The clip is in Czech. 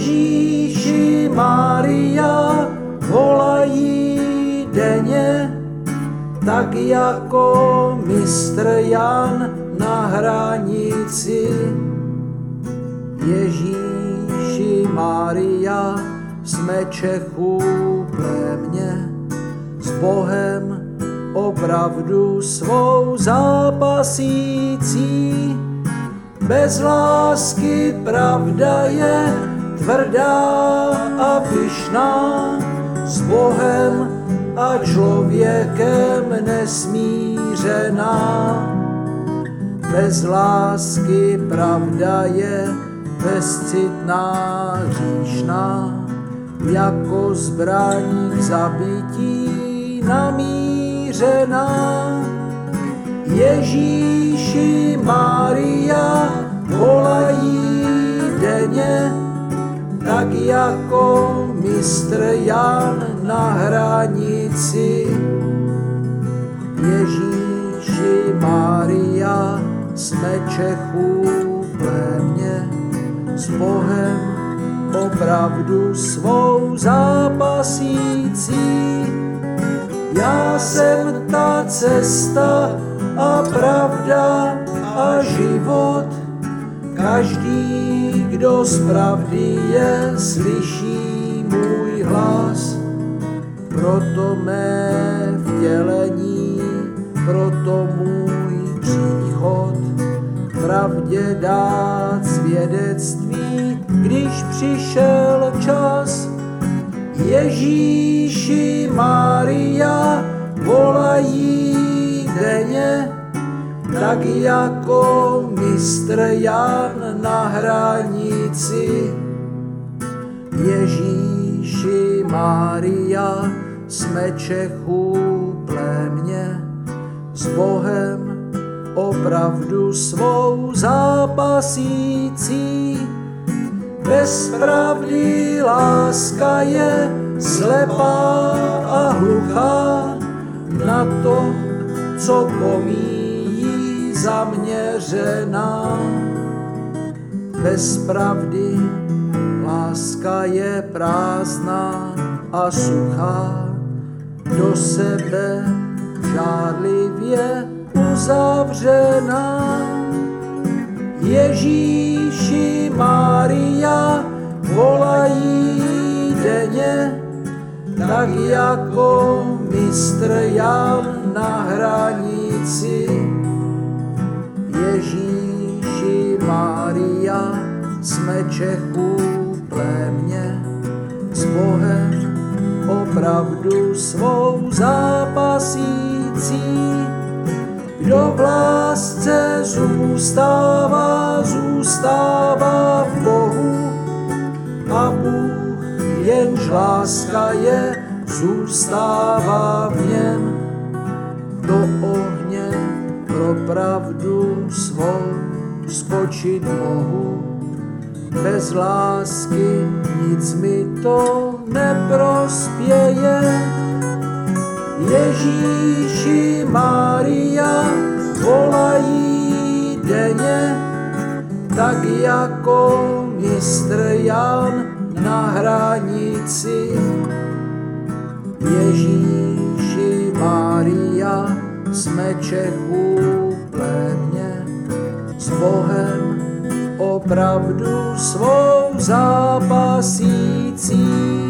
Ježíši Maria volají denně, tak jako mistr Jan na hranici. Ježíši Maria, jsme Čechů plémě, s Bohem opravdu svou zápasící. Bez lásky pravda je tvrdá a pyšná, s Bohem a člověkem nesmířená. Bez lásky pravda je bezcitná, hříšná, jako zbraň k zabití namířená. Ježíši Maria volají denně, tak jako mistr Jan na hranici. Ježíši Maria, jsme Čechů plémě, s Bohem opravdu svou zápasící. Já jsem ta cesta a pravda a život, každý, kdo z pravdy je, slyší můj hlas. Proto mé vtělení, proto můj příchod, pravdě dát svědectví, když přišel čas. Ježíši Maria volají denně, tak jako mistr Jan na hranici. Ježíši Maria, jsme Čechů plémě, s Bohem opravdu svou zápasící. Bez pravdy láska je slepá a hluchá, na to, co pomíjí, zaměřená. Bez pravdy láska je prázdná a suchá, do sebe žárlivě uzavřená. Ježíši Maria volají denně, tak jako mistr Jan na hranici. Ježíši Maria, jsme Čechů plémě, s Bohem opravdu svou zápasící. Kdo v lásce zůstává, zůstává v Bohu, a Bůh, jenž láska je, zůstává v něm. Do ohně pro pravdu svou skočit mohu, bez lásky nic mi to neprospěje. Ježíši Maria volají denně, tak jako mistr Jan na hranici. Ježíši Maria, jsme Čechů plémě, s Bohem opravdu svou zápasící.